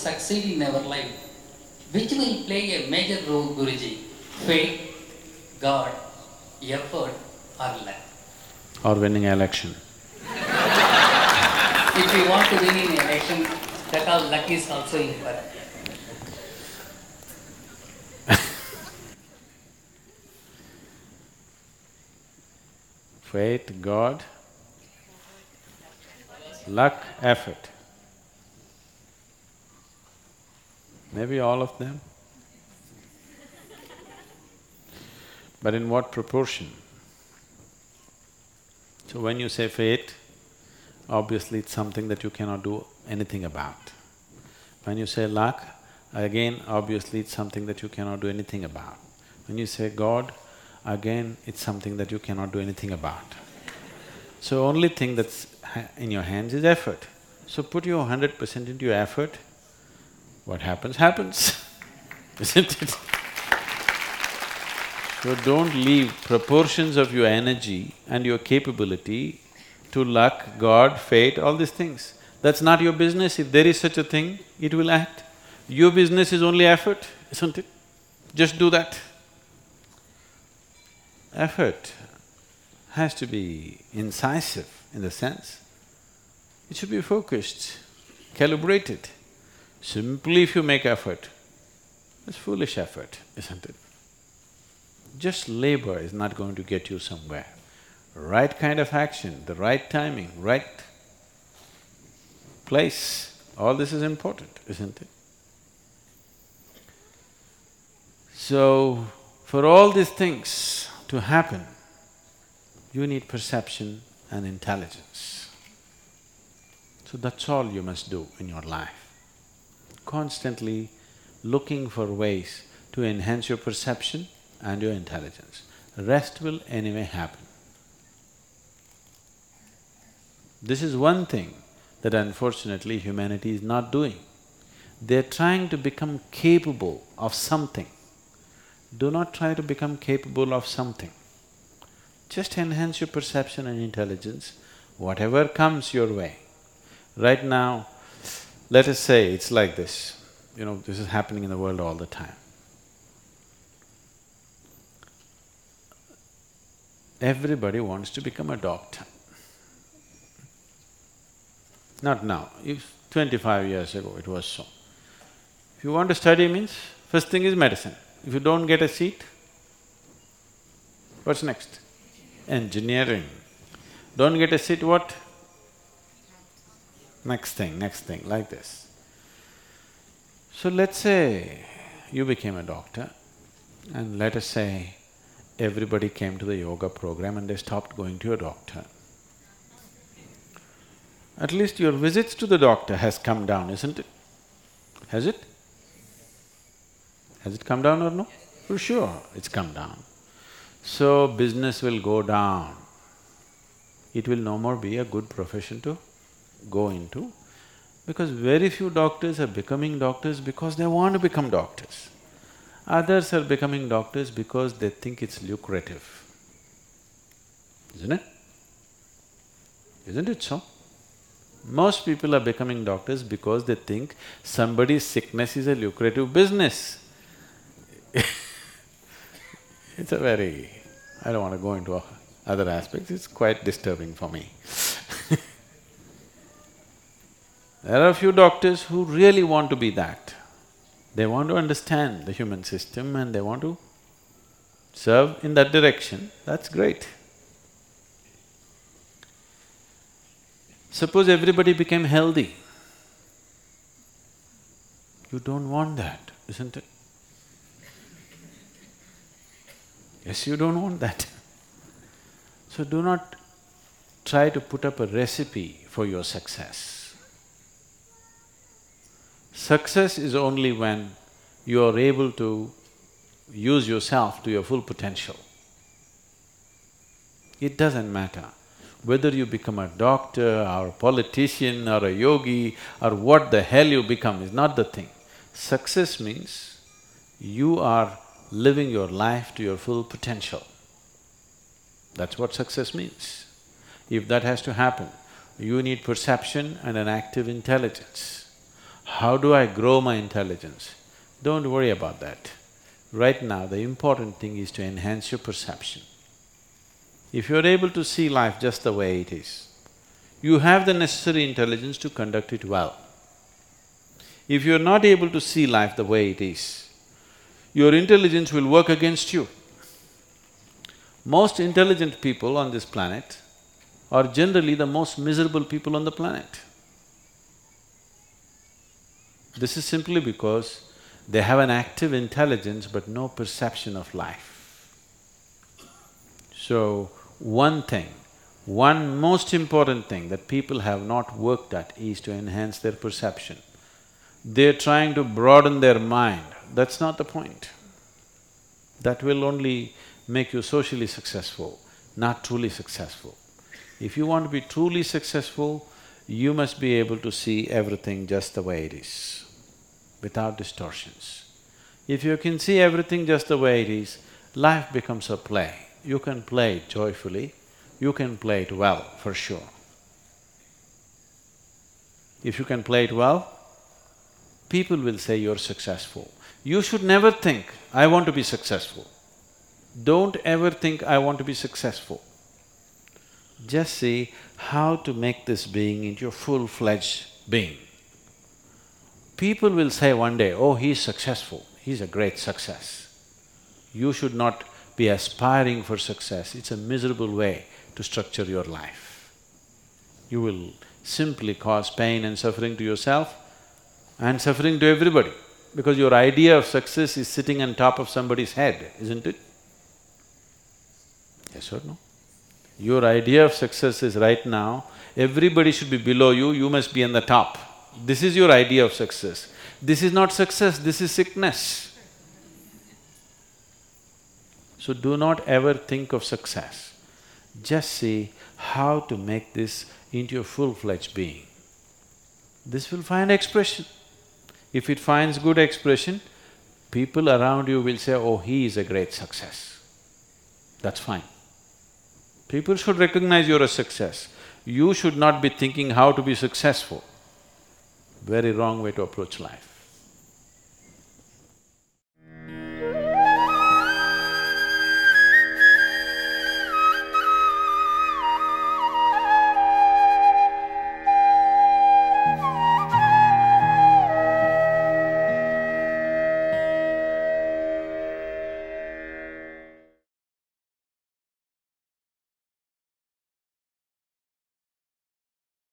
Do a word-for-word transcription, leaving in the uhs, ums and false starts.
succeed in our life, which will play a major role, Guruji? Faith, God, effort, or luck? Or winning an election. If you want to win in election, that all luck is also important. Faith, God, luck, effort. Maybe all of them. But in what proportion? So when you say faith, obviously it's something that you cannot do anything about. When you say luck, again obviously it's something that you cannot do anything about. When you say God, again it's something that you cannot do anything about. So only thing that's in your hands is effort. So put your hundred percent into your effort, what happens, happens, isn't it? So don't leave proportions of your energy and your capability to luck, God, fate, all these things. That's not your business. If there is such a thing, it will act. Your business is only effort, isn't it? Just do that. Effort has to be incisive in the sense, it should be focused, calibrated. Simply if you make effort, it's foolish effort, isn't it? Just labor is not going to get you somewhere. Right kind of action, the right timing, right place, all this is important, isn't it? So, for all these things to happen, you need perception and intelligence. So that's all you must do in your life. Constantly looking for ways to enhance your perception and your intelligence. Rest will anyway happen. This is one thing that unfortunately humanity is not doing. They're trying to become capable of something. Do not try to become capable of something. Just enhance your perception and intelligence, whatever comes your way. Right now, let us say it's like this, you know, this is happening in the world all the time. Everybody wants to become a doctor. Not now, if twenty-five years ago it was so. If you want to study means, first thing is medicine. If you don't get a seat, what's next? Engineering. Don't get a seat, what? Next thing, next thing, like this. So let's say you became a doctor and let us say everybody came to the yoga program and they stopped going to a doctor. At least your visits to the doctor has come down, isn't it? Has it? Has it come down or no? For sure, it's come down. So business will go down. It will no more be a good profession to go into, because very few doctors are becoming doctors because they want to become doctors. Others are becoming doctors because they think it's lucrative, isn't it? Isn't it so? Most people are becoming doctors because they think somebody's sickness is a lucrative business. It's a very… I don't want to go into other aspects, it's quite disturbing for me. There are a few doctors who really want to be that. They want to understand the human system and they want to serve in that direction, that's great. Suppose everybody became healthy. You don't want that, isn't it? Yes, you don't want that. So do not try to put up a recipe for your success. Success is only when you are able to use yourself to your full potential. It doesn't matter whether you become a doctor or a politician or a yogi or what the hell you become is not the thing. Success means you are living your life to your full potential. That's what success means. If that has to happen, you need perception and an active intelligence. How do I grow my intelligence? Don't worry about that. Right now, the important thing is to enhance your perception. If you're able to see life just the way it is, you have the necessary intelligence to conduct it well. If you're not able to see life the way it is, your intelligence will work against you. Most intelligent people on this planet are generally the most miserable people on the planet. This is simply because they have an active intelligence but no perception of life. So, one thing, one most important thing that people have not worked at is to enhance their perception. They're trying to broaden their mind, that's not the point. That will only make you socially successful, not truly successful. If you want to be truly successful, you must be able to see everything just the way it is, without distortions. If you can see everything just the way it is, life becomes a play. You can play it joyfully, you can play it well, for sure. If you can play it well, people will say you're successful. You should never think, I want to be successful. Don't ever think, I want to be successful. Just see how to make this being into a full-fledged being. People will say one day, oh, he's successful, he's a great success. You should not be aspiring for success, it's a miserable way to structure your life. You will simply cause pain and suffering to yourself and suffering to everybody, because your idea of success is sitting on top of somebody's head, isn't it? Yes or no? Your idea of success is right now, everybody should be below you, you must be on the top. This is your idea of success. This is not success, this is sickness. So do not ever think of success. Just see how to make this into a full-fledged being. This will find expression. If it finds good expression, people around you will say, oh, he is a great success. That's fine. People should recognize you're a success. You should not be thinking how to be successful. Very wrong way to approach life.